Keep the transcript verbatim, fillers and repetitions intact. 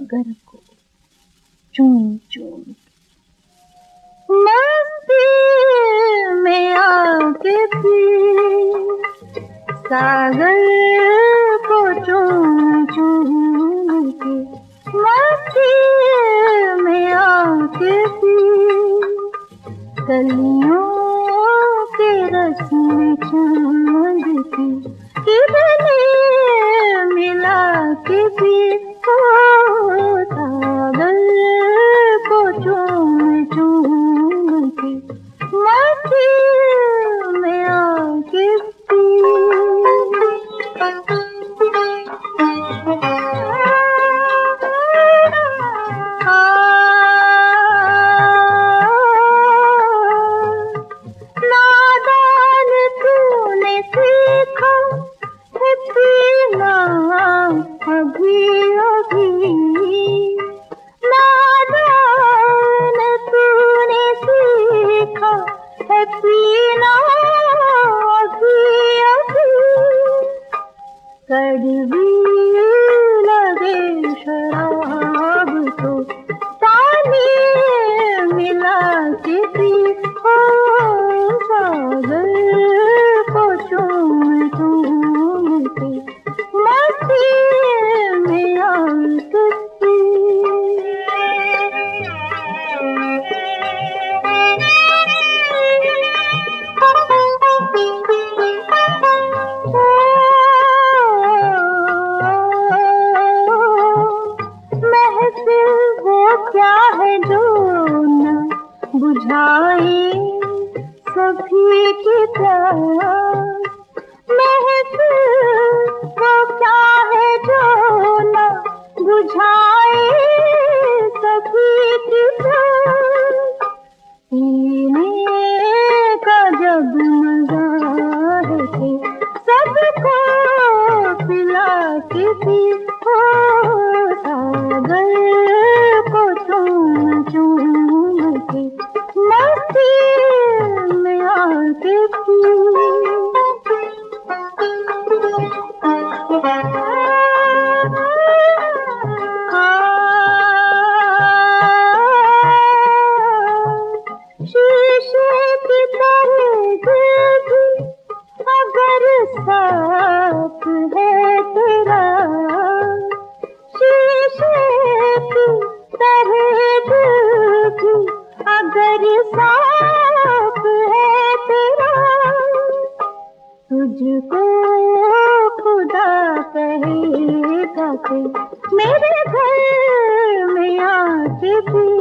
सागर को चूम चूम मस्ती में आके फिर सागर को चूम चूम के मस्ती में आके फिर कलियों के रस में चांद की कितने मिला के फिर सागर को चूम चूम के मस्ती में आके नादान तूने सीखा है पीना अभी अभी, नादान तूने सीखा है पीना अभी अभी, कड़वी लगे शराब तो पानी मिला के पी हो सागर को चूम चूम के मस्ती में आके महफिल वो क्या है जो न बुझाए सभी की प्यास, महफिल वो क्या है जो न बुझाए सभी की प्यास, पीने का जब मजा है सबको पिला के पी हो सागर को चूम चूम के मस्ती में आके शीशे की तरह भी अगर साथ है तेरा, शीशे की तरह भी अगर साथ है तेरा, तुझको खुदा कहेगा कि मेरे घर में आके भी